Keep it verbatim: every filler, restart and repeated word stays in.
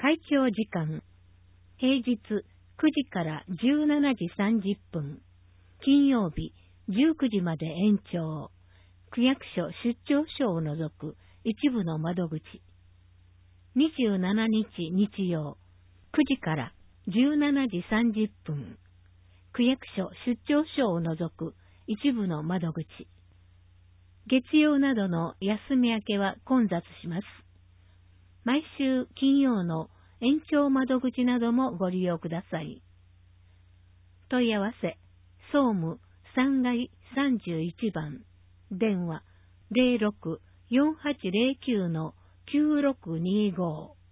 開庁時間、平日くじからじゅうしちじさんじゅっぷん、金曜日じゅうくじまで延長、区役所出張所を除く一部の窓口。にじゅうしちにち日曜、くじからじゅうしちじさんじゅっぷん、区役所出張所を除く一部の窓口。月曜などの休み明けは混雑します。毎週金曜の延長窓口などもご利用ください。問い合わせ、総務さんがいさんじゅういちばん、電話 ゼロろく よんはちゼロきゅう きゅうろくにご